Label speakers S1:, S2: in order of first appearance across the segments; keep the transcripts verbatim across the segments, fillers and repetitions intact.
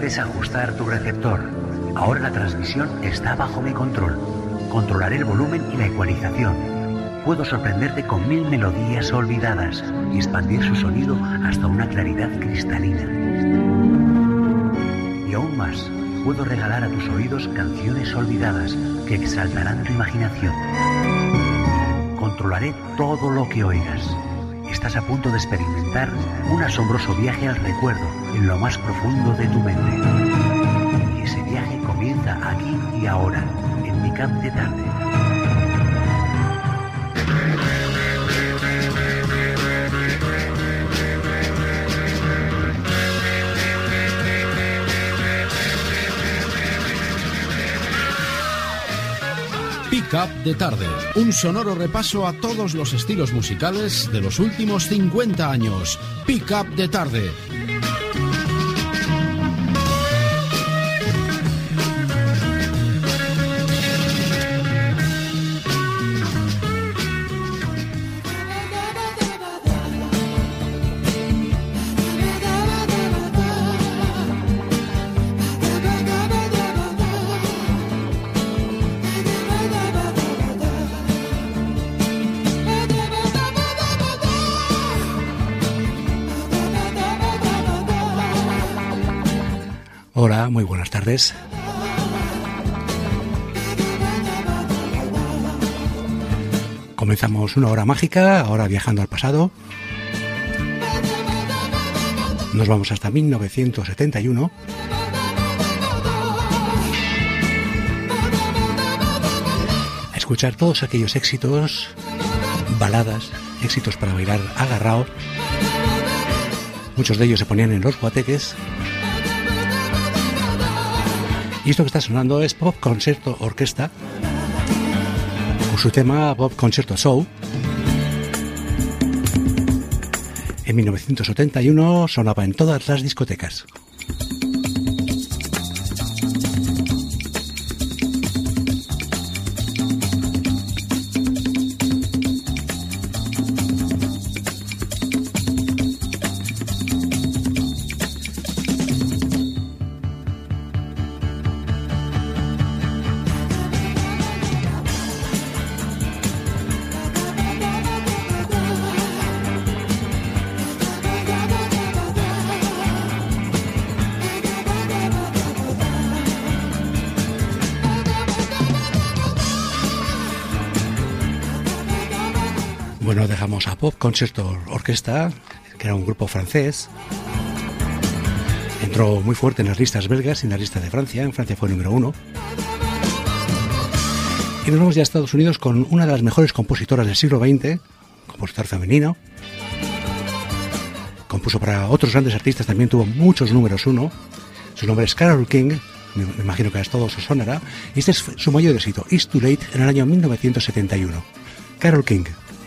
S1: desajustar tu receptor. Ahora la transmisión está bajo mi control. Controlaré el volumen y la ecualización. Puedo sorprenderte con mil melodías olvidadas y expandir su sonido hasta una claridad cristalina. Y aún más, puedo regalar a tus oídos canciones olvidadas que exaltarán tu imaginación. Controlaré todo lo que oigas. Estás a punto de experimentar un asombroso viaje al recuerdo en lo más profundo de tu mente. Y ese viaje comienza aquí y ahora, en Pick Up de Tarde.
S2: Pick Up de Tarde, un sonoro repaso a todos los estilos musicales de los últimos cincuenta años. Pick Up de Tarde.
S3: Hola, muy buenas tardes. Comenzamos una hora mágica, ahora viajando al pasado. Nos vamos hasta mil novecientos setenta y uno. A escuchar todos aquellos éxitos, baladas, éxitos para bailar agarrado. Muchos de ellos se ponían en los guateques. Y esto que está sonando es Pop Concerto Orquesta, con su tema Pop Concerto Show. En mil novecientos setenta y uno sonaba en todas las discotecas. Bueno, dejamos a Pop Concerto Orquesta, que era un grupo francés. Entró muy fuerte en las listas belgas y en la lista de Francia. En Francia fue número uno. Y nos vamos ya a Estados Unidos con una de las mejores compositoras del siglo veinte, compositor femenino. Compuso para otros grandes artistas, también tuvo muchos números uno. Su nombre es Carole King, me imagino que a todos os sonará. Y este es su mayor éxito, It's Too Late, en el año mil novecientos setenta y uno. Carole King.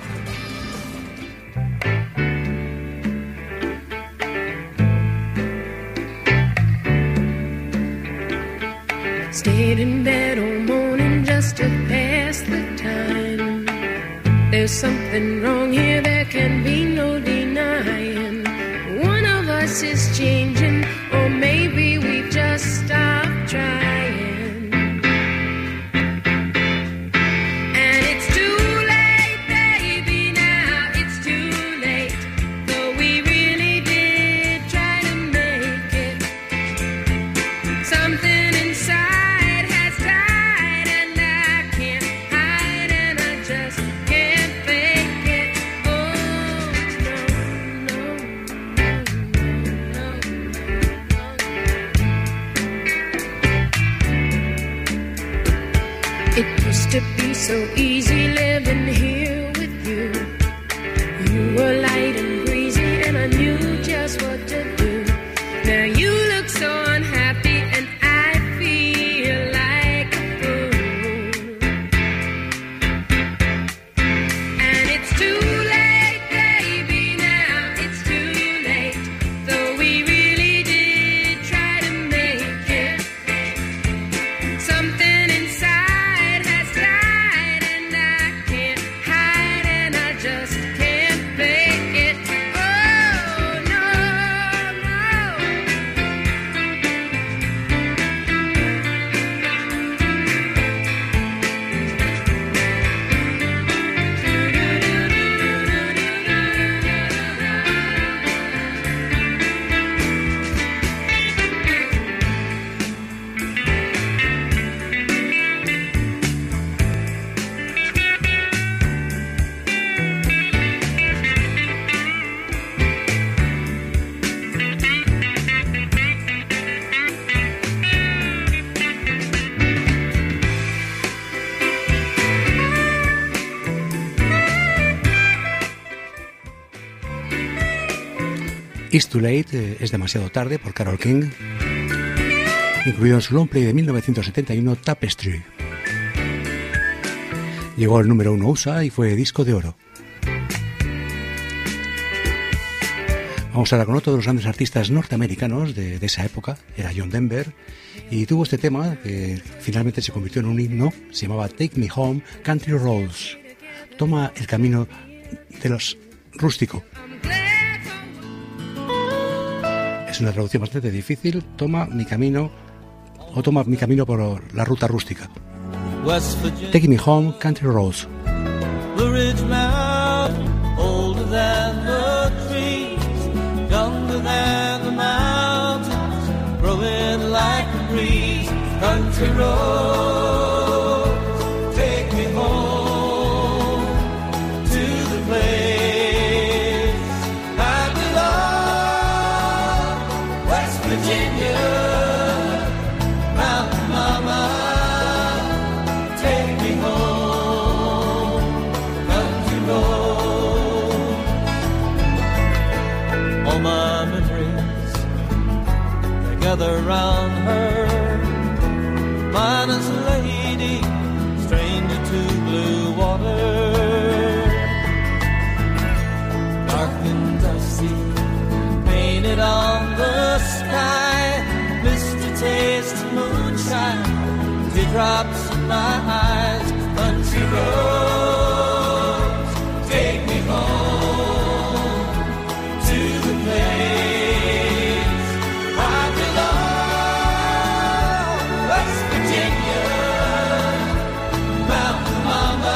S4: Stayed in bed all morning just to pass the time. There's something wrong here, there can be no denying. One of us is changing, or maybe we just stopped trying. And it's too late, baby, now it's too late. Though we really did try to make it. Something inside to be so easy living here with you. You were light and breezy and I knew just what to do. Now you look so unhappy and I feel like a fool. And it's too late, baby, now it's too late. Though we really did try to make it. Something inside has died and
S3: It's Too Late, eh, es demasiado tarde, por Carole King, incluido en su long play de mil novecientos setenta y uno, Tapestry. Llegó al número uno U S A y fue disco de oro. Vamos ahora con otro de los grandes artistas norteamericanos de, de esa época, era John Denver, y tuvo este tema que finalmente se convirtió en un himno, se llamaba Take Me Home, Country Roads. Toma el camino de los rústico. Es una traducción bastante difícil. Toma mi camino, o toma mi camino por la ruta rústica. Take Me Home, Country Roads.
S5: The ridge mountain, older than the trees, younger than the mountains, growing like a breeze. Country roads, take me home to the place I belong. West Virginia, Mountain Mama, take me home, country road. All my memories, they gather round her. Mine is a lady, stranger to blue water. Dark and dusty, painted on the sky. Misty taste of moonshine, teardrops in my eyes. Country roads, take me home to the place I belong. West Virginia, Mountain Mama,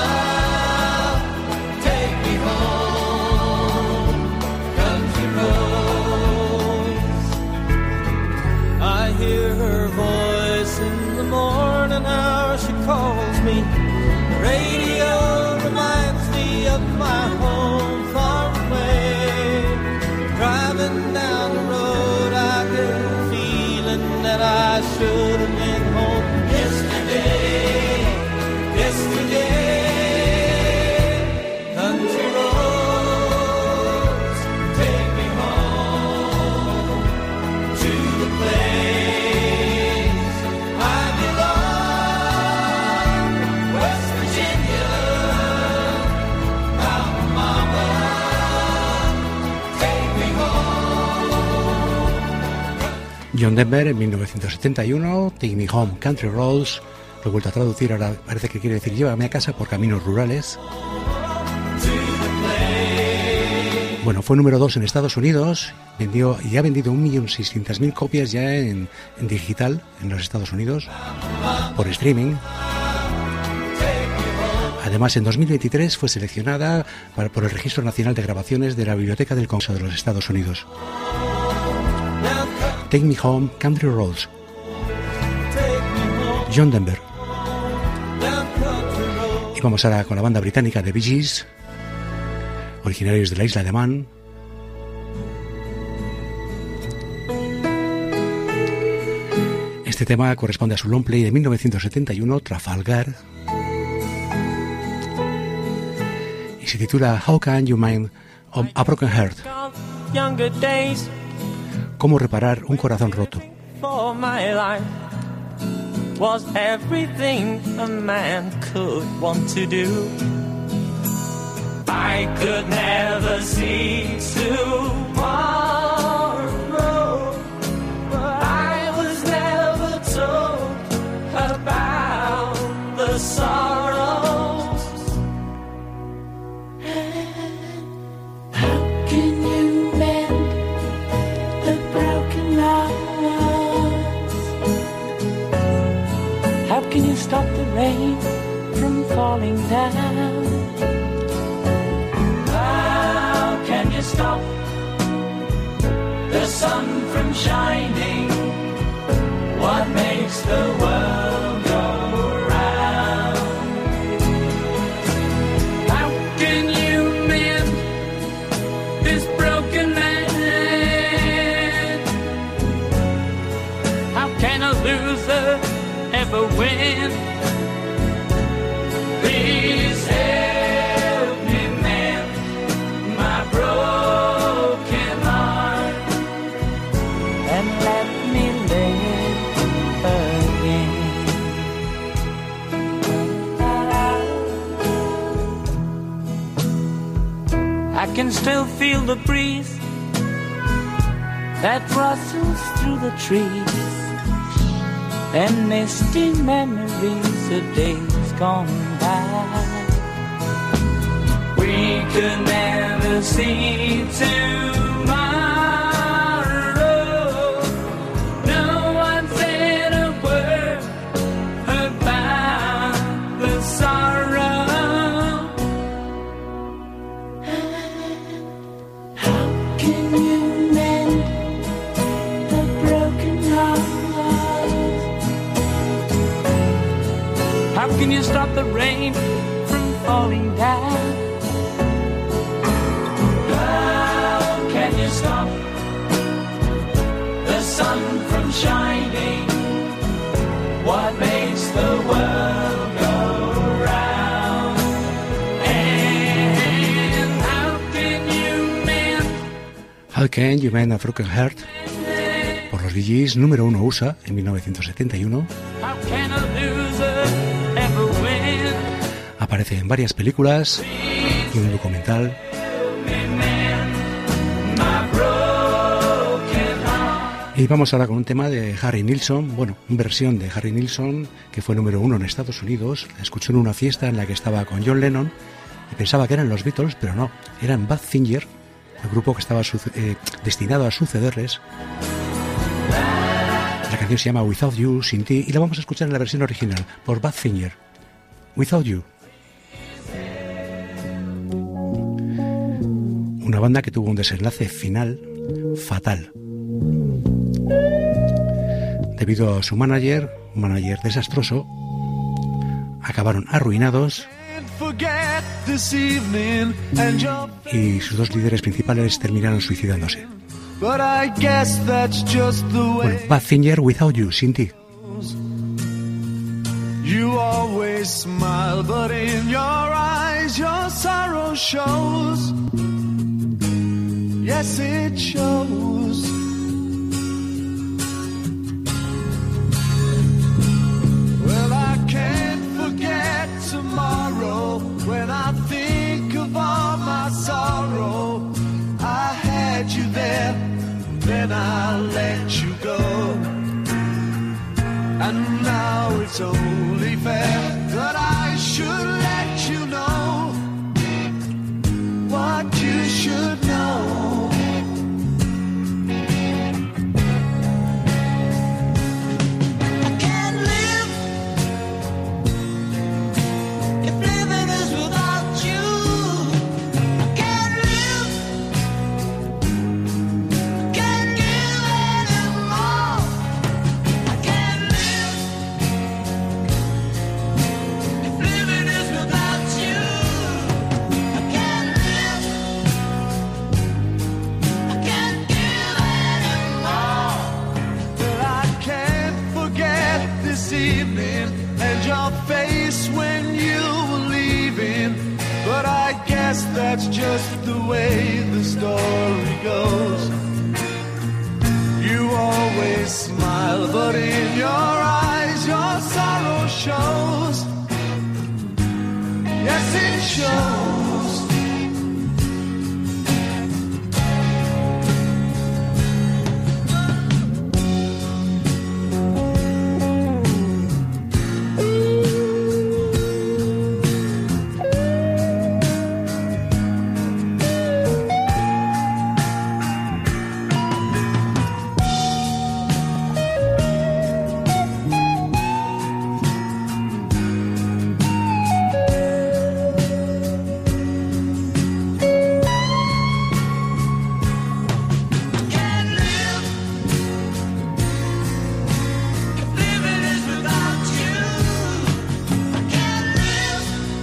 S5: take me home. Country roads, I hear her voice in the morning hour. She calls me. The radio reminds me of my home far away. Driving down the road, I get a feeling that I should have been home yesterday. Yesterday, country roads, take me home to the place I belong. West Virginia, Mountain Mama, take me home.
S3: John Denver en mil novecientos setenta y uno, Take Me Home, Country Roads. Lo he vuelto a traducir, ahora parece que quiere decir llévame a casa por caminos rurales. Bueno, fue número dos en Estados Unidos, vendió y ha vendido un millón seiscientas mil copias ya en, en digital en los Estados Unidos, por streaming. Además, en dos mil veintitrés fue seleccionada para, por el Registro Nacional de Grabaciones de la Biblioteca del Congreso de los Estados Unidos. Take Me Home, Country Roads. John Denver. Y vamos ahora con la banda británica de Bee Gees, originarios de la isla de Man. Este tema corresponde a su long play de mil novecientos setenta y uno, Trafalgar, y se titula How Can You Mend a Broken Heart? ¿Cómo reparar un corazón roto?
S5: For my life was everything a man could want to do. I could never see tomorrow, but I was never told about the sorrows.
S4: How can you mend the broken hearts?
S5: How can you stop the rain from falling down? How can you stop the sun from shining? What makes the world go round? How can you mend this broken man? How can a loser ever win? Please help me mend my broken heart. I can still feel the breeze that rustles through the trees, and misty memories of days gone by. We could never see tomorrow. No one said a word about the sorrow. How can you mend a broken heart? How can you stop the rain from falling down? Stop the sun from shining. What makes the world go round? And how can you mend?
S3: How Can You Mend a Broken Heart? Por los Bee Gees, número uno U S A en mil novecientos setenta y uno.
S5: How can a loser ever win?
S3: Aparece en varias películas y un documental. Y vamos ahora con un tema de Harry Nilsson, bueno, una versión de Harry Nilsson que fue número uno en Estados Unidos. La escuché en una fiesta en la que estaba con John Lennon y pensaba que eran los Beatles, pero no, eran Badfinger, el grupo que estaba eh, destinado a sucederles. La canción se llama Without You, Sin Ti, y la vamos a escuchar en la versión original por Badfinger, Without You. Una banda que tuvo un desenlace final fatal. Debido a su manager, un manager desastroso, acabaron arruinados y sus dos líderes principales terminaron suicidándose. Bueno, Badfinger, Without You, Sin Ti.
S6: You always smile, but in your eyes your sorrow shows. Yes, it shows. Well, I can't forget tomorrow when I think of all my sorrow. I had you there, then I let you go. And now it's only fair that I should let you know what you should know. I can't live if living is without you. I can't live, I can't give anymore. I can't live if living is without you. I can't live, I can't give anymore. But I can't forget this evening and your face when you were leaving. But I guess that's just the way the story goes. You always smile, but in your eyes your sorrow shows. Yes, it shows. Can't live if living is without you. I can't live,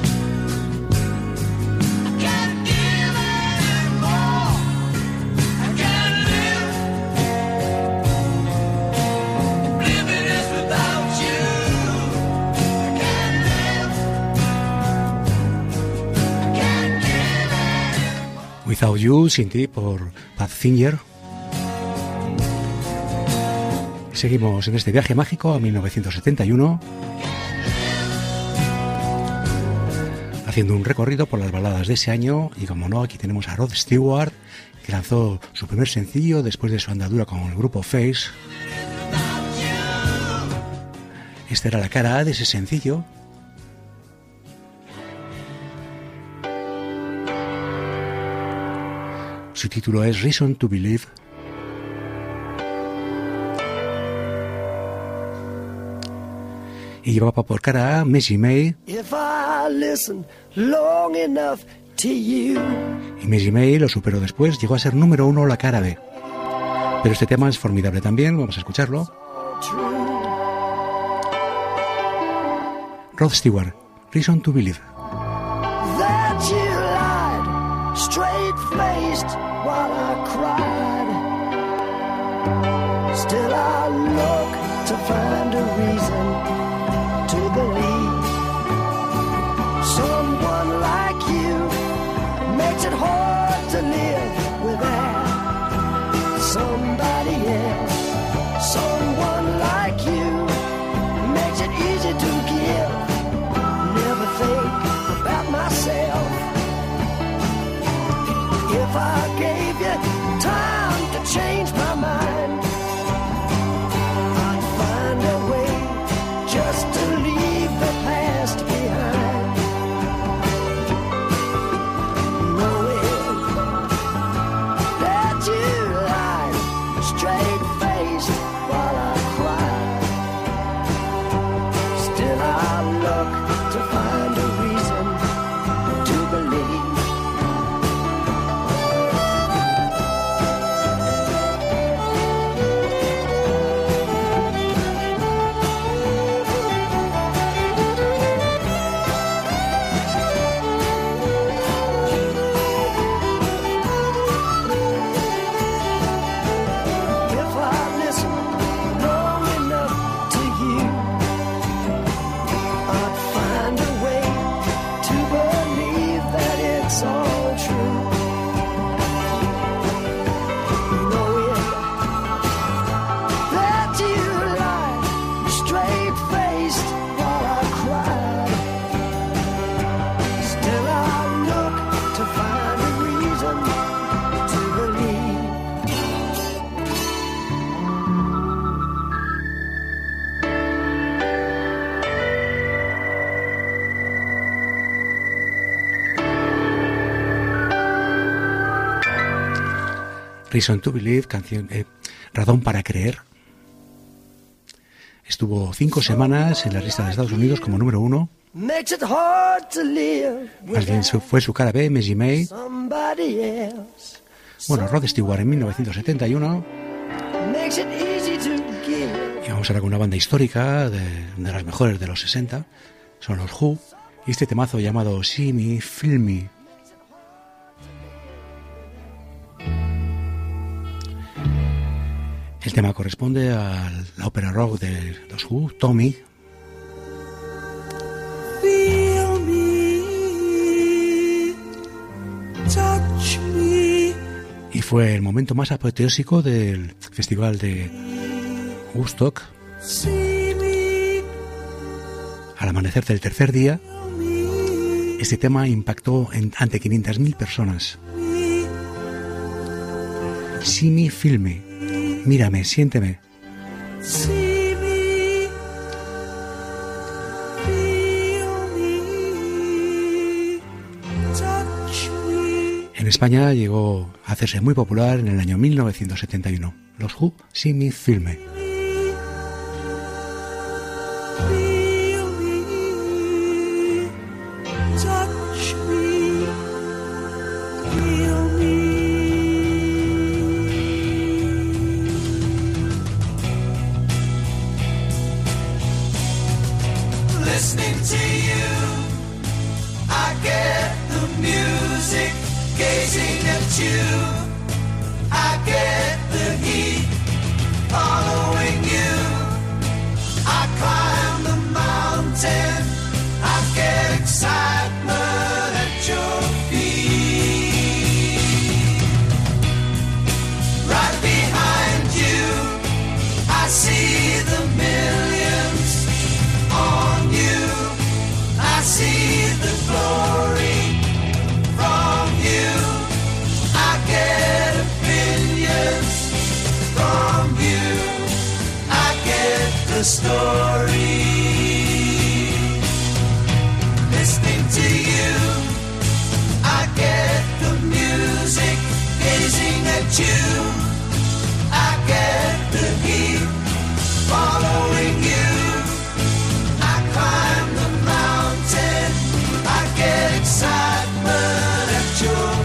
S6: I can't give anymore. I can't live if living is without you. I can't live, I can't give anymore.
S3: Without You, Sin Ti, por Badfinger. Seguimos en este viaje mágico a mil novecientos setenta y uno. haciendo un recorrido por las baladas de ese año. Y como no, aquí tenemos a Rod Stewart, que lanzó su primer sencillo después de su andadura con el grupo Face. Esta era la cara A de ese sencillo. Su título es Reason to Believe. Y llevaba por cara A Maggie May.
S7: If I listen long enough to you.
S3: Y Maggie May lo superó después, llegó a ser número uno la cara B. Pero este tema es formidable también, vamos a escucharlo. Rod Stewart, Reason to Believe.
S7: That you lied, straight-faced while I cried. Still I look to find a reason to believe. Someone like you makes it hard to live without somebody else. Someone like you makes it easy to give. Never think about myself. If I gave you time to change my mind, I'd find a way just to leave the past behind. Knowing that you lied straight-faced while I cried. Still I look to find a reason to believe. If I listen long enough to you, I'd find a way to believe that it's all true. Knowing that you lied straight-faced while I cried. Still I look to find a reason to believe.
S3: Reason to Believe, canción, eh, Razón para creer. Estuvo cinco semanas en la lista de Estados Unidos como número uno.
S7: Makes it hard to live
S3: Más bien su- fue su cara B, Maggie May.
S7: somebody else.
S3: Bueno, Rod Stewart en mil novecientos setenta y uno.
S7: Makes it easy to give.
S3: Y vamos ahora con una banda histórica de, de las mejores de los sesenta. Son los Who. Y este temazo llamado See Me, Feel Me. El tema corresponde a la ópera rock de los Who, Tommy.
S7: Feel me, touch me.
S3: Y fue el momento más apoteósico del festival de Woodstock.
S7: See me,
S3: Al amanecer del tercer día,
S7: me,
S3: este tema impactó en, ante quinientas mil personas.
S7: me.
S3: See me, feel me. Mírame, siénteme.
S7: See me, feel me, touch me.
S3: En España llegó a hacerse muy popular en el año mil novecientos setenta y uno. Los Who, See Me, Feel Me.
S7: Feel me, touch me, feel me.
S6: Listening to you, I get the music. Gazing at you, I get the heat. Following you, I climb the mountain. I get excitement at your feet. Right behind you, I see the millions on you. I see the glory a story. Listening to you, I get the music. Gazing at you, I get the heat. Following you, I climb the mountain. I get excitement at your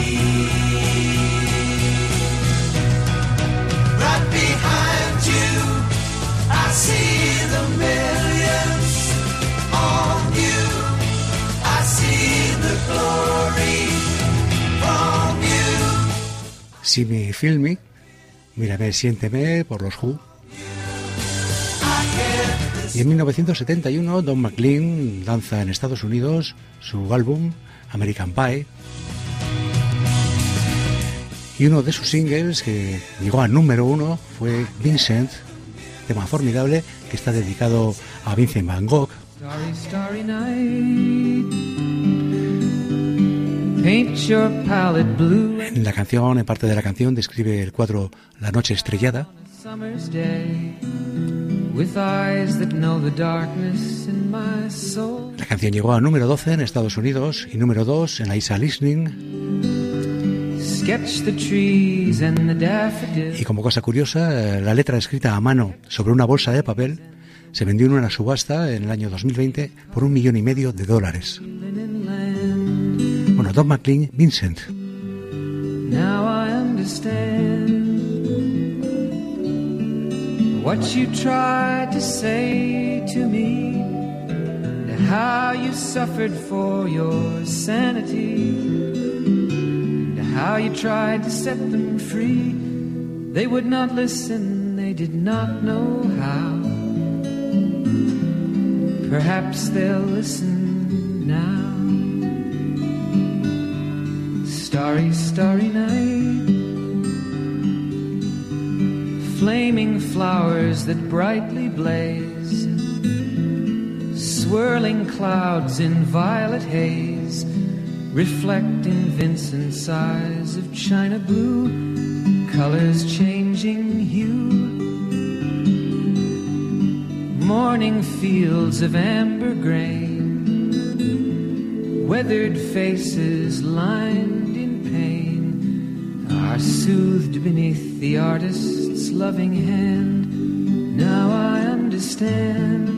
S6: feet. Right behind you, I see the millions on you. I see the glory from you.
S3: See Me, Feel Me, Mírame, Siénteme, por los Who. Y en mil novecientos setenta y uno Don McLean lanza en Estados Unidos su álbum American Pie, y uno de sus singles que llegó a número uno fue Vincent, tema formidable que está dedicado a Vincent Van Gogh.
S8: Starry, starry night. Paint your palette blue.
S3: En la canción, en parte de la canción, describe el cuadro La Noche Estrellada.
S8: Summer's day. With eyes that know the darkness in my soul.
S3: La canción llegó a número doce en Estados Unidos y número dos en la isla Listening.
S8: Sketch the trees and the daffodils.
S3: Y como cosa curiosa, la letra escrita a mano sobre una bolsa de papel se vendió en una subasta en el año dos mil veinte por un millón y medio de dólares. Bueno, Don McLean, Vincent.
S8: Now I understand what you tried to say to me, and how you suffered for your sanity, and how you tried to set them free. They would not listen, they did not know how. Perhaps they'll listen now. Starry, starry night. Flaming flowers that brightly blaze, swirling clouds in violet haze, reflecting Vincent's eyes of china blue, colors changing hue. Morning fields of amber grain, weathered faces lined in pain, are soothed beneath the artist's loving hand. Now I understand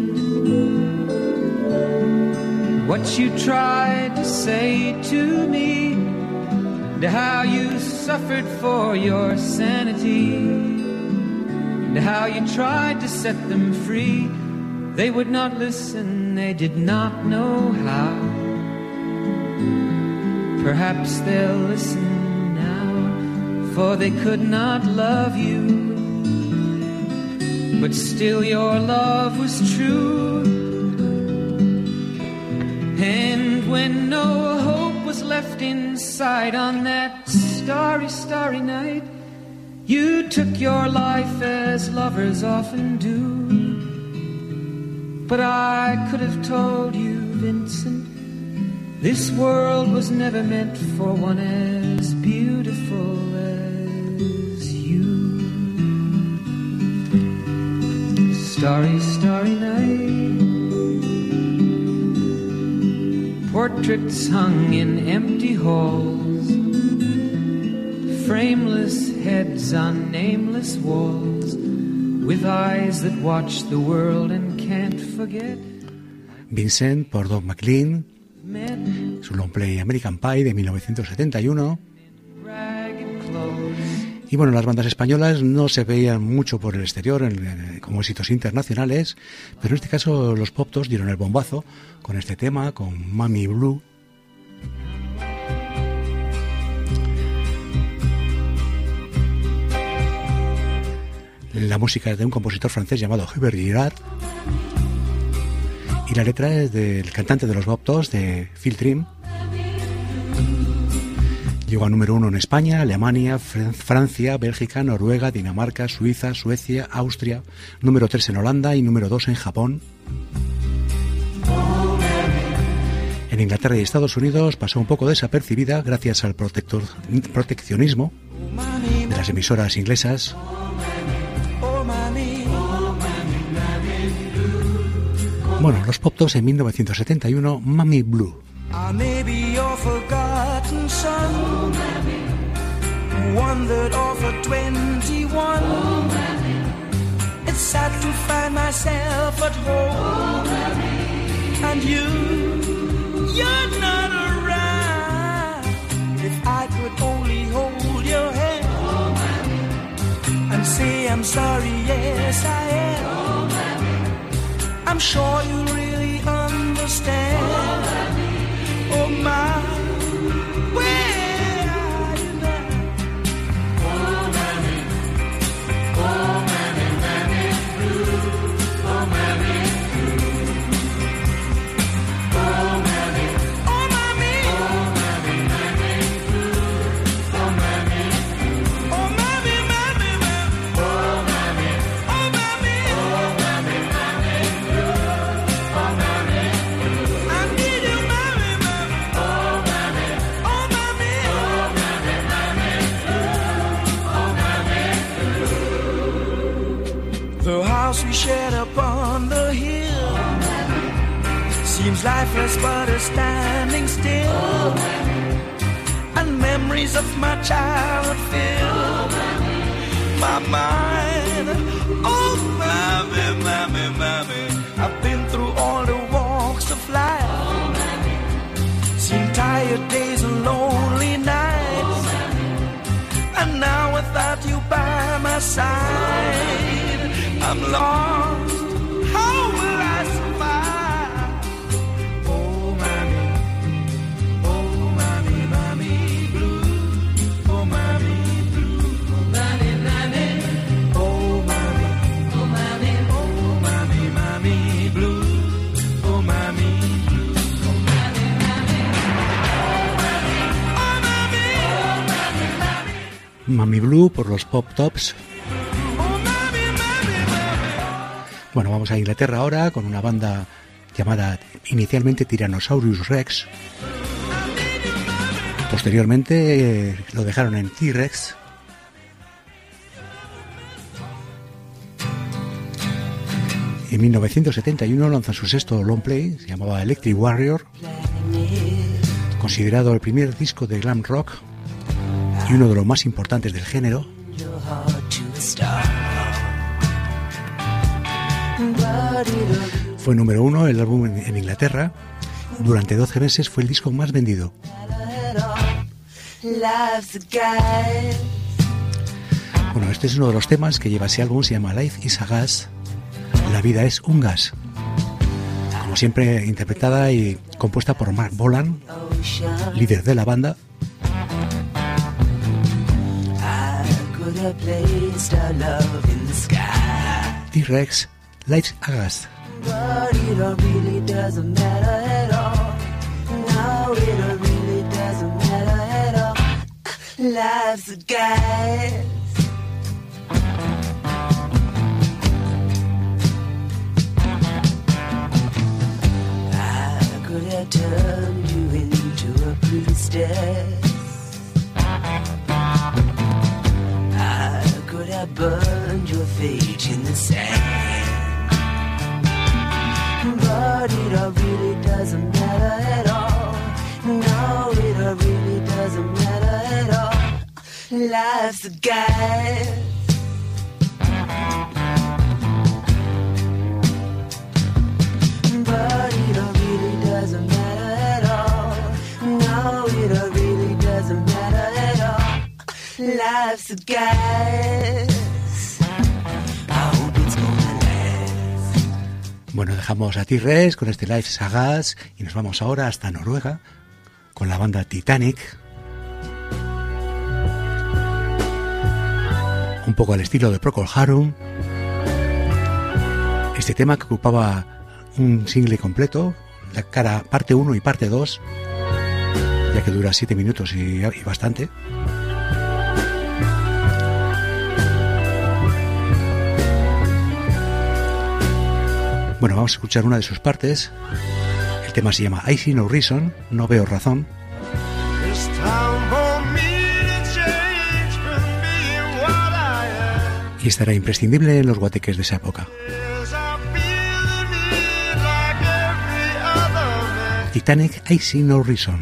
S8: what you tried to say to me, and how you suffered for your sanity, and how you tried to set them free. They would not listen, they did not know how. Perhaps they'll listen now, for they could not love you, but still your love was true. And when no hope was left inside on that starry, starry night, you took your life as lovers often do. But I could have told you, Vincent, this world was never meant for one as beautiful as you. Starry, starry night. Portraits hung in empty halls, frameless heads on nameless walls, with eyes that watch the world and can't forget.
S3: Vincent por Don McLean, su long play American Pie de mil novecientos setenta y uno. Y bueno, las bandas españolas no se veían mucho por el exterior en, como éxitos internacionales, pero en este caso los Pop-Tops dieron el bombazo con este tema, con Mami Blue. La música es de un compositor francés llamado Hubert Girard y la letra es del cantante de los Pop-Tops, de Phil Trim. Llegó a número uno en España, Alemania, Francia, Bélgica, Noruega, Dinamarca, Suiza, Suecia, Austria, número tres en Holanda y número dos en Japón. En Inglaterra y Estados Unidos pasó un poco desapercibida gracias al protector, proteccionismo de las emisoras inglesas. Bueno, los Pop Tops en mil novecientos setenta y uno, Mami Blue.
S6: I may be your forgotten son, oh, Mammy. One that offered twenty-one. Oh, Mammy. It's sad to find myself at home, oh, Mammy. And you, you're not around. If I could only hold your hand, oh, Mammy. And say I'm sorry, yes I am, oh, Mammy. I'm sure you really understand. Oh, Mammy. Oh my, where are you now? Oh Mammy, oh Mammy, Mammy Blue, oh Mammy Blue, oh Mammy, oh Mammy, oh Mammy, Mammy Blue, oh Mammy Blue, oh Mammy, Mammy, Mammy, oh Mammy, oh Mammy, oh Mammy, Mammy Blue, oh Mammy Blue, I need you, Mammy. The house we shared upon the hill, oh, seems lifeless but is standing still, oh, and memories of my childhood fill, oh, my mind. Oh, Mammy, Mammy, Mammy, I've been through all the walks of life, oh, seen tired days and lonely nights, oh, and now without you by my side, I'm lost. How will I survive? Oh, Mammy, oh, Mammy, Mammy Blue, oh, Mammy Blue, oh, Mammy, Mammy, oh, Mammy, oh, Mammy, oh, Mammy, Mammy Blue, oh, Mammy Blue, oh, Mammy, Mammy, oh, Mammy, oh, Mammy, oh, Mammy, Mammy.
S3: Mami Blue por los Pop Tops. Bueno, vamos a Inglaterra ahora con una banda llamada inicialmente Tyrannosaurus Rex. Posteriormente eh, lo dejaron en T-Rex. En mil novecientos setenta y uno lanzan su sexto long play, se llamaba Electric Warrior, considerado el primer disco de glam rock y uno de los más importantes del género. Fue número uno el álbum en, en Inglaterra. Durante doce meses fue el disco más vendido. Bueno, este es uno de los temas que lleva ese álbum, se llama Life is a Gas. La vida es un gas. Como siempre, interpretada y compuesta por Mark Bolan, líder de la banda. T-Rex, Lights a Gas.
S7: But it really doesn't matter at all. No, it really doesn't matter at all. Life's a gas. I could have turned you into a priestess. I could have burned your fate in the sand. But it all really doesn't matter at all. No, it all really doesn't matter at all. Life's a gas. But it all really doesn't matter at all. No, it all really doesn't matter at all. Life's a gas.
S3: Bueno, dejamos a T-Rex con este Life is a Gas y nos vamos ahora hasta Noruega con la banda Titanic. Un poco al estilo de Procol Harum. Este tema que ocupaba un single completo, la cara parte uno y parte dos, ya que dura siete minutos y, y bastante. Bueno, vamos a escuchar una de sus partes. El tema se llama I See No Reason, no veo razón. Y estará imprescindible en los guateques de esa época.
S6: Yes, I feel the need like
S3: Titanic, I See No Reason.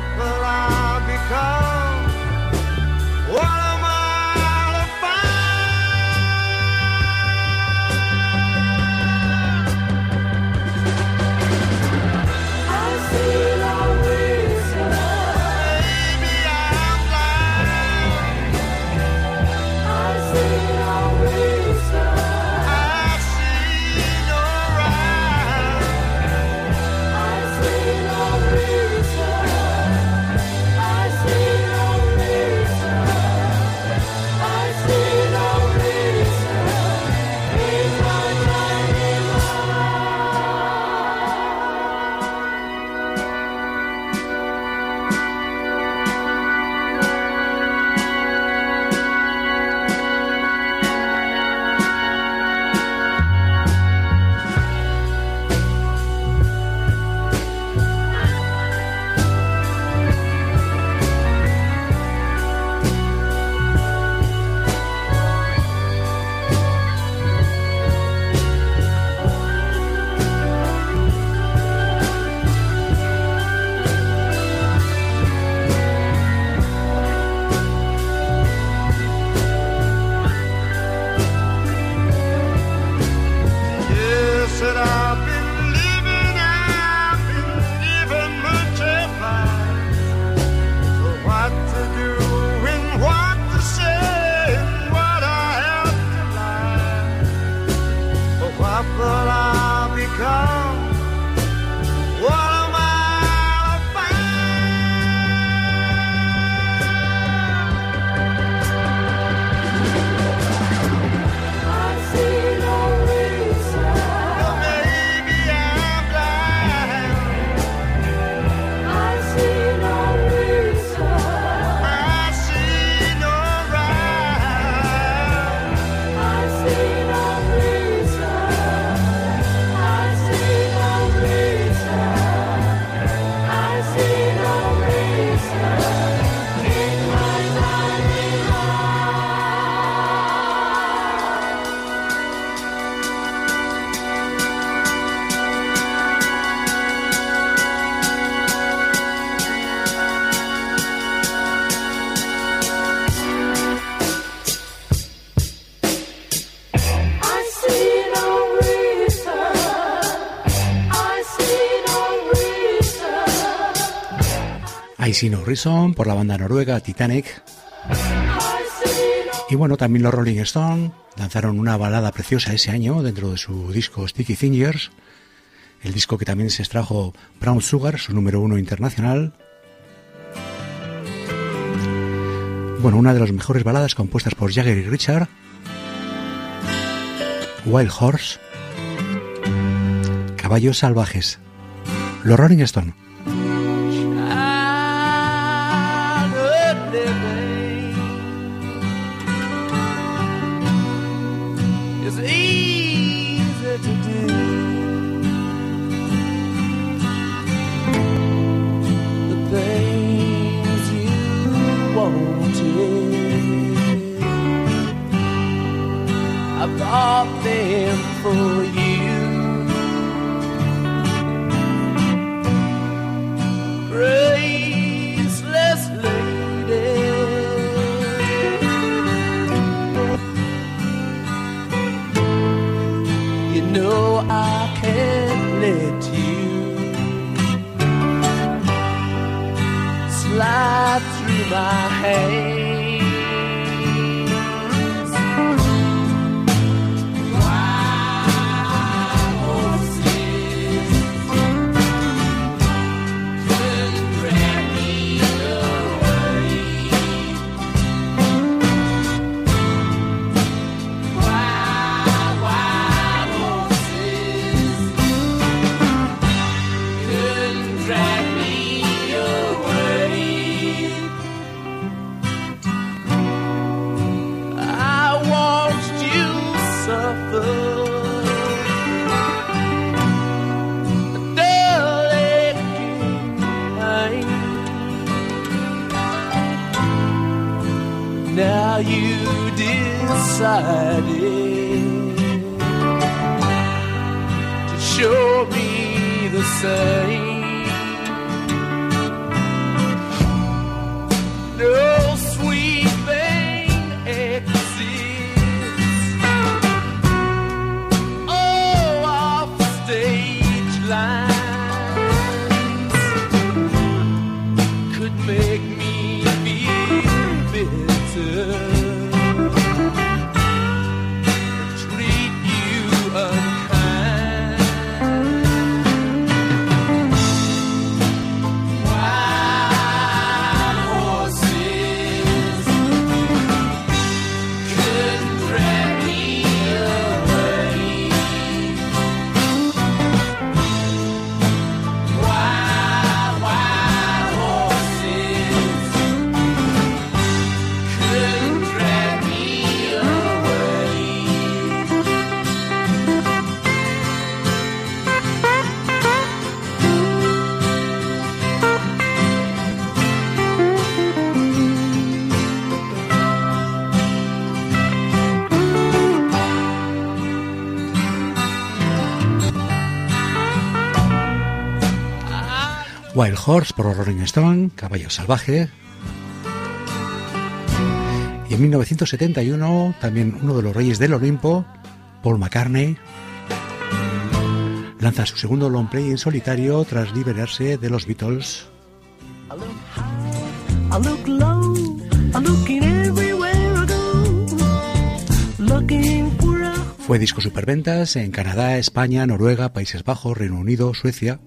S3: I See No Reason por la banda noruega Titanic. Y bueno, también los Rolling Stones lanzaron una balada preciosa ese año dentro de su disco Sticky Fingers, el disco que también se extrajo Brown Sugar, su número uno internacional. Bueno, una de las mejores baladas compuestas por Jagger y Richard, Wild Horse, Caballos Salvajes, los Rolling Stones.
S6: I bought them for you. Graceless lady, you know I can't let you slide through my hands. Now you decided to show me the same.
S5: treat you unkind. Wild horses couldn't drag me away. Wild, wild horses couldn't drag me away.
S3: Wild Horse por Rolling Stone, Caballo Salvaje. Y en mil novecientos setenta y uno, también uno de los reyes del Olimpo, Paul McCartney, lanza su segundo long play en solitario tras liberarse de los Beatles.
S7: I look low, I'm looking everywhere I go, looking for a
S3: Fue disco superventas en Canadá, España, Noruega, Países Bajos, Reino Unido, Suecia,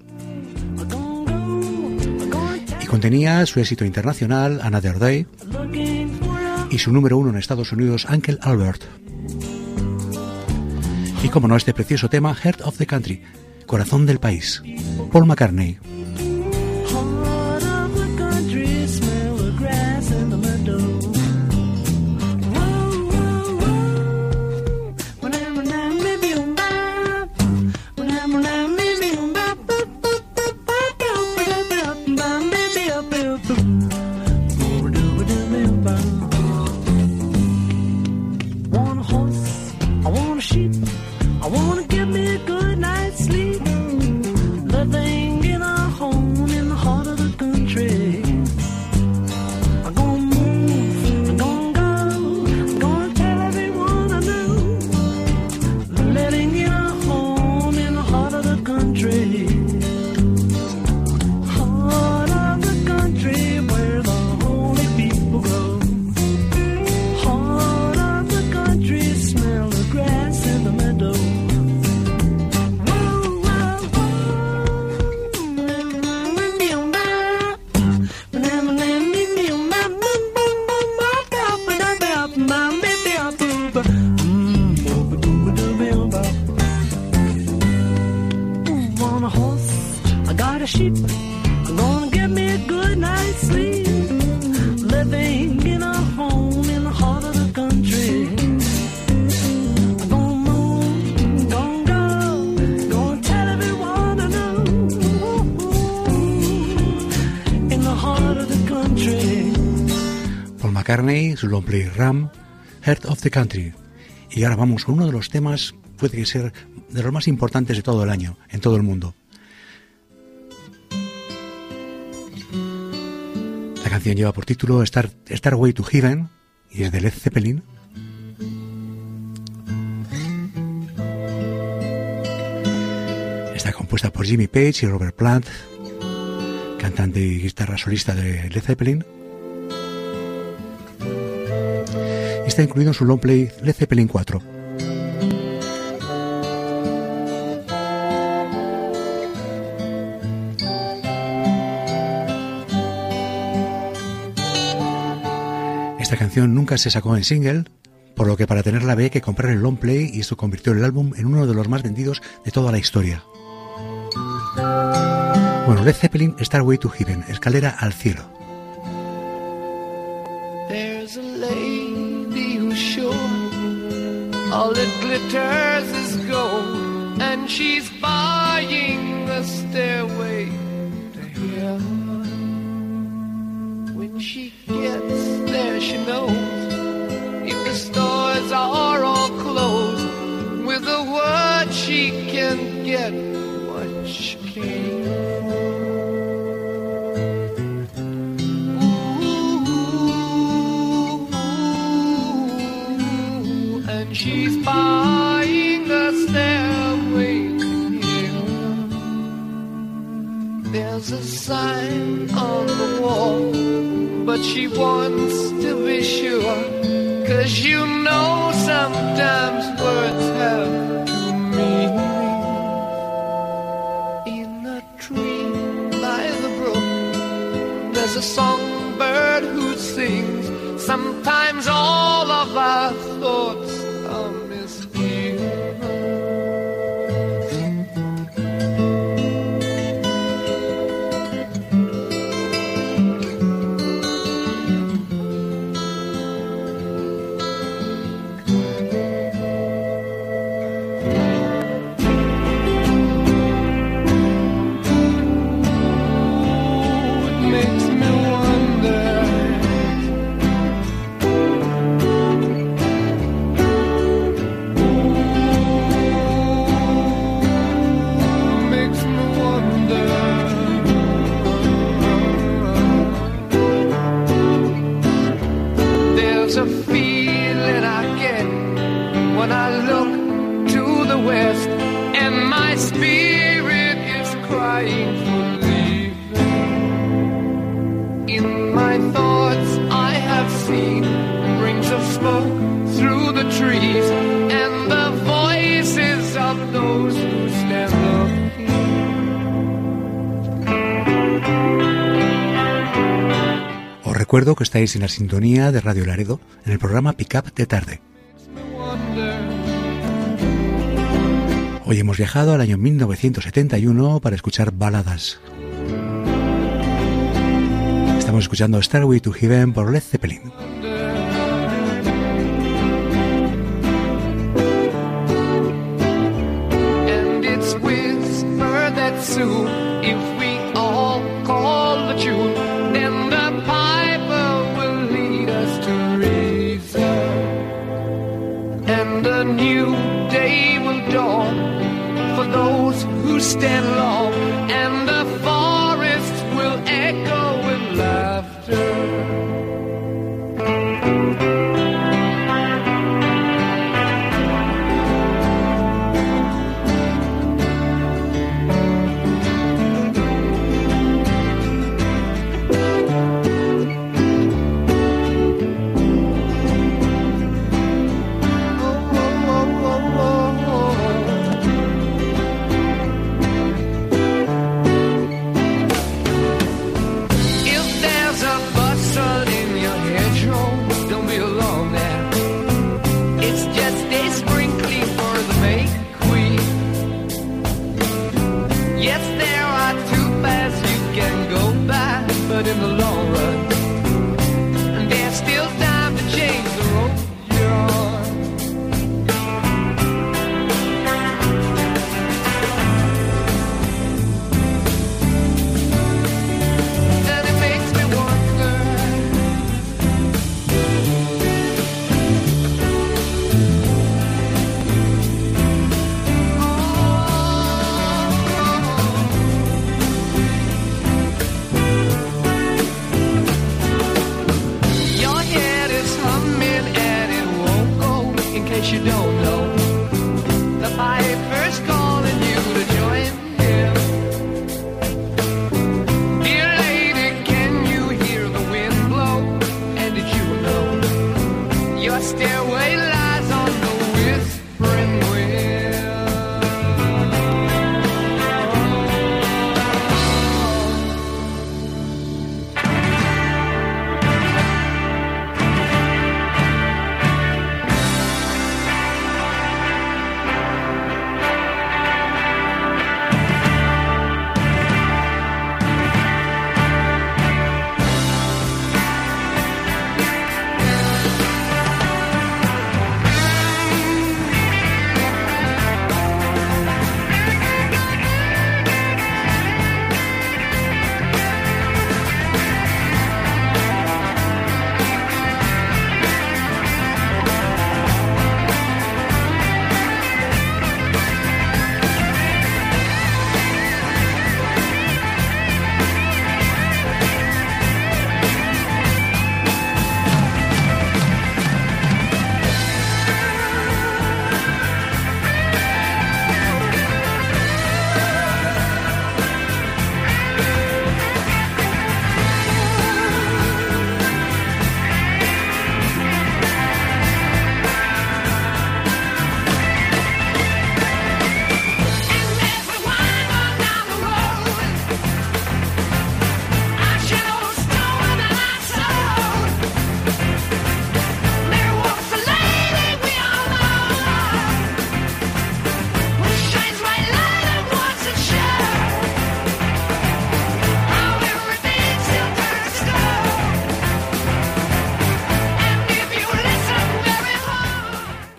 S3: y contenía su éxito internacional Another Day
S7: looking for a
S3: y su número uno en Estados Unidos, Uncle Albert. Y como no, este precioso tema, Heart of the Country, Corazón del País, Paul McCartney.
S7: heart of the country, smell the grass in the meadow. Whoa, whoa, whoa. Whenever now, maybe you'll buy. Whenever now, maybe you'll buy. Maybe I'll build. Want a horse, I want a sheep, I want to give me a good night's sleep. Living in a home in the heart of the country. I'm gonna move, I'm gonna go, I'm gonna tell everyone I know. Living in a home in the heart of the country. Heart of the country where the holy people go. Heart of the country, smell the grass in the meadow. Want a horse, I got a sheep, I'm gonna get me a good night's sleep. Living in a home in the heart of the country. I'm gonna move, gonna go, gonna tell everyone I know. In the heart of the country.
S3: Paul McCartney, su long play Ram, Heart of the Country. Y ahora vamos con uno de los temas, puede que ser de los más importantes de todo el año, en todo el mundo. La canción lleva por título Star, Starway to Heaven y es de Led Zeppelin. Está compuesta por Jimmy Page y Robert Plant, cantante y guitarra solista de Led Zeppelin. Está incluido en su long play Led Zeppelin cuatro. Esta canción nunca se sacó en single, por lo que para tenerla había que comprar el long play y esto convirtió el álbum en uno de los más vendidos de toda la historia. Bueno, Led Zeppelin, Starway to Heaven, Escalera al Cielo.
S6: There's a lady who's sure all that glitters is gold, and she's buying a stairway to heaven. When she gets there, she knows if the stores are all closed, with a word she can get what she can. She's buying a stairway to heaven. There's a sign on the wall, but she wants to be sure 'cause you know sometimes words have two meanings. In a tree by the brook, there's a songbird who sings. Sometimes all of our thoughts are misgiven.
S3: Recuerdo que estáis en la sintonía de Radio Laredo en el programa Pick Up de Tarde. Hoy hemos viajado al año mil novecientos setenta y uno para escuchar baladas. Estamos escuchando Stairway to Heaven por Led Zeppelin.
S6: And it's whispered that soon, if we all call the tune, then the and a new day will dawn for those who stand long, and the forest will echo with laughter. In the long run, and there's still time to change the road you're on. And it makes me wonder, you don't know, the piper's calling you to join him. Dear lady, can you hear the wind blow? And did you know your stairway lies on the whispering wind?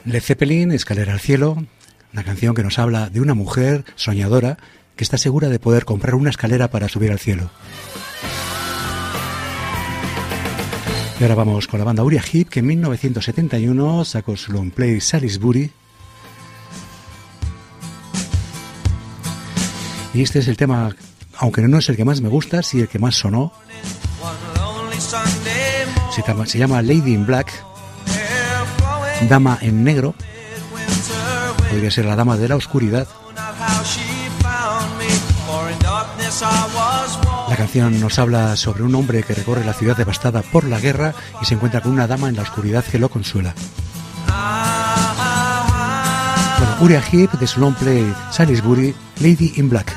S3: Led Zeppelin, Escalera al cielo, una canción que nos habla de una mujer soñadora que está segura de poder comprar una escalera para subir al cielo. Y ahora vamos con la banda Uriah Heep, que en mil novecientos setenta y uno sacó su long play Salisbury. Y este es el tema, aunque no es el que más me gusta, sí el que más sonó. Se llama, se llama Lady in Black, Dama en Negro. Podría ser la Dama de la Oscuridad. La canción nos habla sobre un hombre que recorre la ciudad devastada por la guerra y se encuentra con una dama en la oscuridad que lo consuela. Bueno, Uriah Heep, de su long play Salisbury, Lady in Black.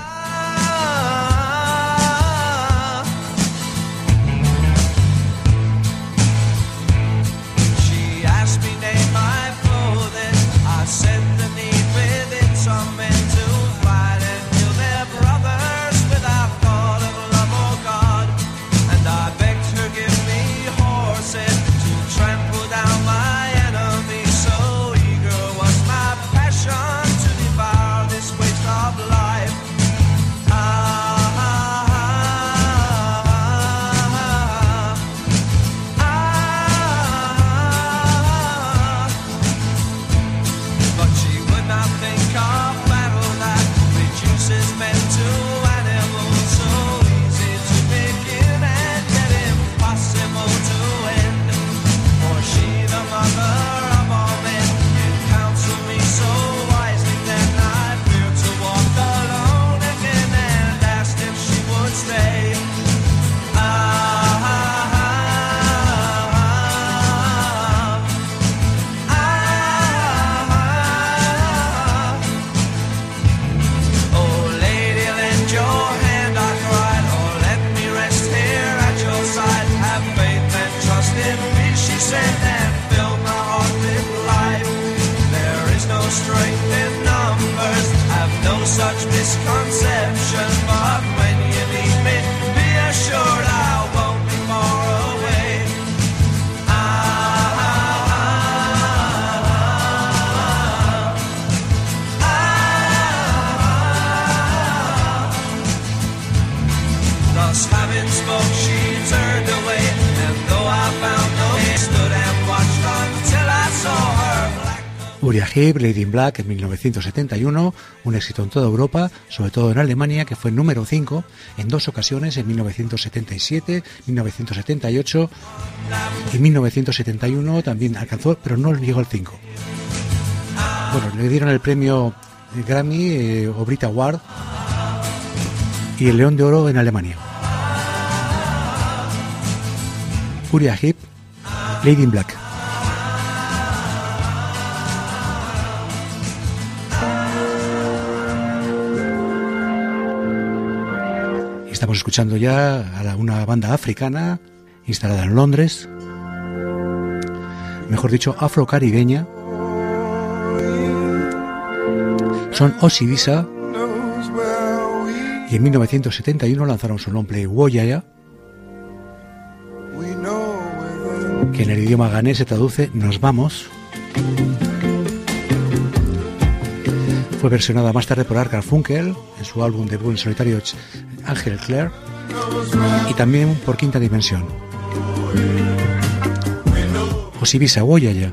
S3: Uriah Heep, Lady in Black, en mil novecientos setenta y uno, un éxito en toda Europa, sobre todo en Alemania, que fue número cinco en dos ocasiones, en mil novecientos setenta y siete, mil novecientos setenta y ocho y mil novecientos setenta y uno también alcanzó, pero no llegó al cinco. Bueno, le dieron el premio Grammy eh, o Brit Award y el León de Oro en Alemania. Uriah Heep, Lady in Black. Estamos escuchando ya a una banda africana instalada en Londres, mejor dicho, afrocaribeña. Son Osibisa y en mil novecientos setenta y uno lanzaron su long play Woyaya, que en el idioma ganés se traduce Nos vamos. Fue versionada más tarde por Art Garfunkel en su álbum debut en solitario Ángel Clare y también por Quinta Dimensión. Osibisa Woyaya.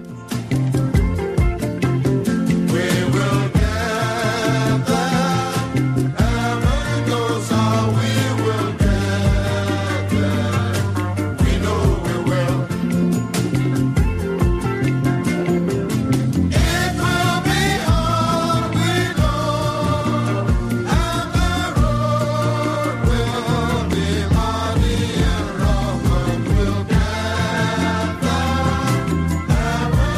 S6: We'll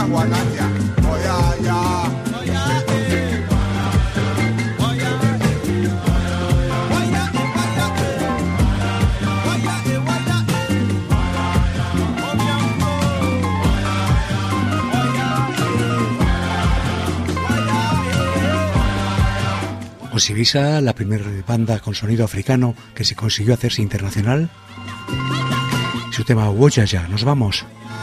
S9: guanatia. Oya, ya. Oya, eh. Oya, eh. Oya, eh, oya, eh. Oya, eh, oya, eh. Oya, oh. Oya, eh.
S3: Osibisa, la primera banda con sonido africano que se consiguió hacerse internacional. Su tema Woyaya, nos vamos.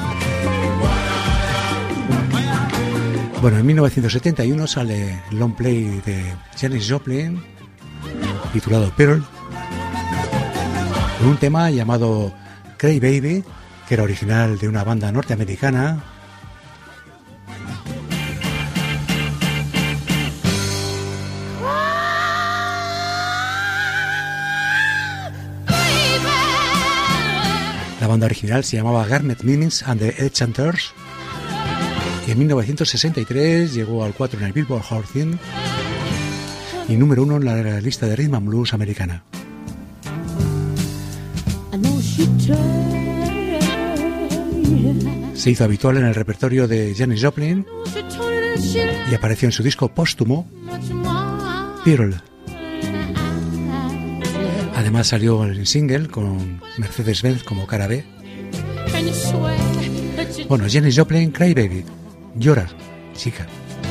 S3: Bueno, en mil novecientos setenta y uno sale el long play de Janis Joplin, titulado Pearl, con un tema llamado Cry Baby, que era original de una banda norteamericana. La banda original se llamaba Garnet Minims and the Enchanters y en mil novecientos sesenta y tres llegó al cuatro en el Billboard Hot cien y número uno en la lista de Rhythm and Blues americana. Se hizo habitual en el repertorio de Janis Joplin y apareció en su disco póstumo Pearl. Además salió en single con Mercedes-Benz como cara B. Bueno, Janis Joplin, Cry Baby. Llora, chica.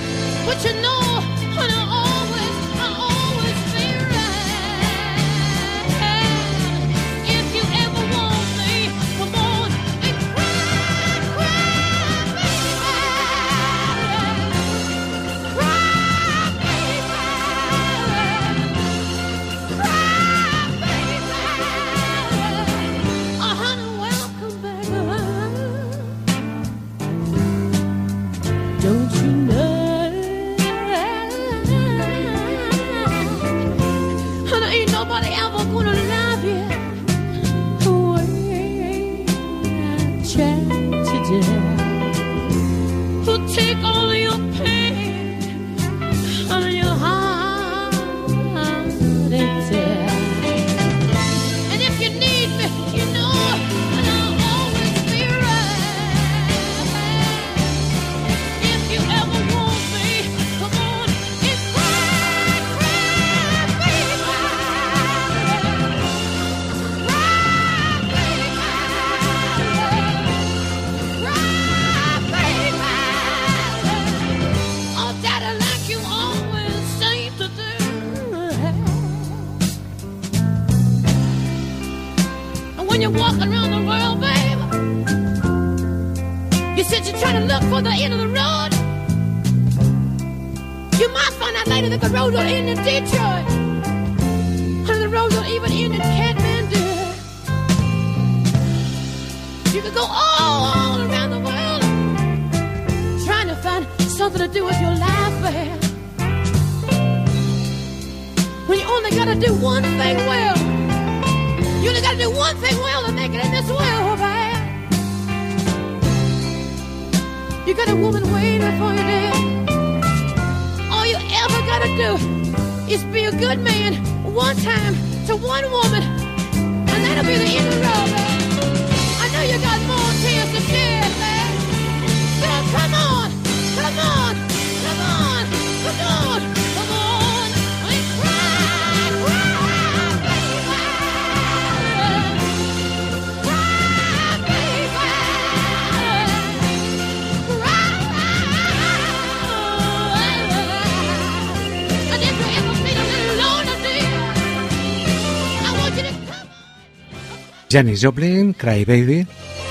S3: Janis Joplin, Cry Baby.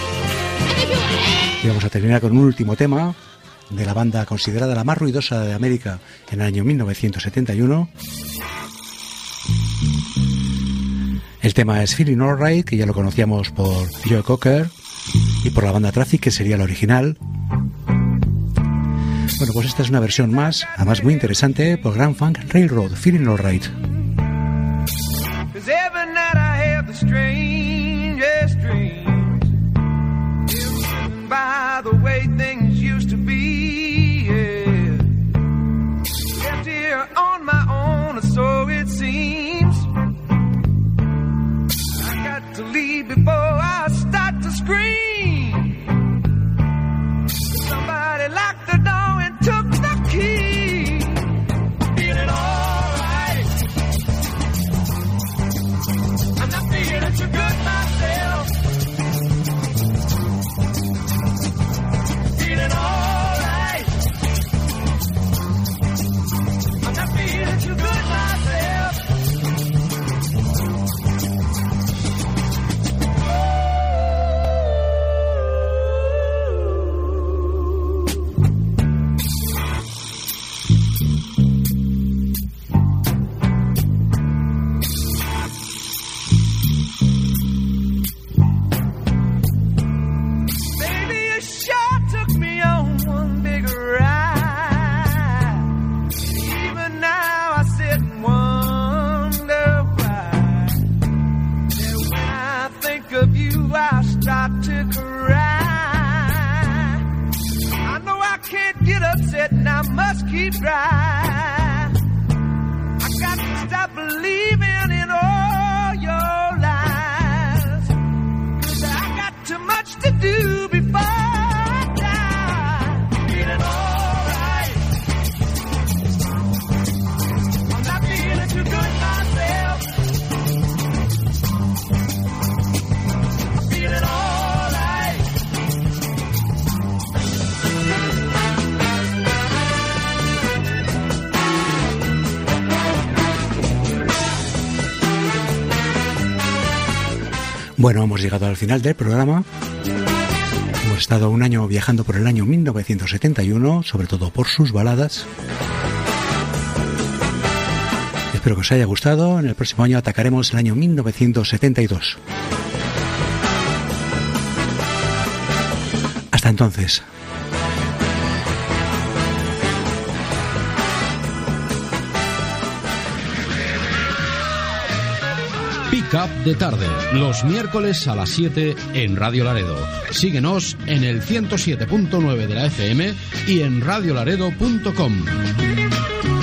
S3: Y vamos a terminar con un último tema de la banda considerada la más ruidosa de América en el año mil novecientos setenta y uno. El tema es Feeling Alright, que ya lo conocíamos por Joe Cocker y por la banda Traffic, que sería la original. Bueno, pues esta es una versión más, además muy interesante, por Grand Funk Railroad, Feeling Alright.
S6: Strangest dreams, by the way things used to be, yeah. Left here on my own, so it seems. I got to leave before I start to scream. Somebody like I start to cry. I know I can't get upset and I must keep dry. I got to stop believing in all your lies, 'cause I got too much to do before I die. Feeling alright. I'm not feeling too good myself. I'm feeling alright.
S3: Bueno, hemos llegado al final del programa. Hemos estado un año viajando por el año mil novecientos setenta y uno, sobre todo por sus baladas. Espero que os haya gustado. En el próximo año atacaremos el año mil novecientos setenta y dos. Hasta entonces.
S2: Pick Up de tarde, los miércoles a las siete en Radio Laredo. Síguenos en el ciento siete punto nueve de la F M y en radio laredo punto com.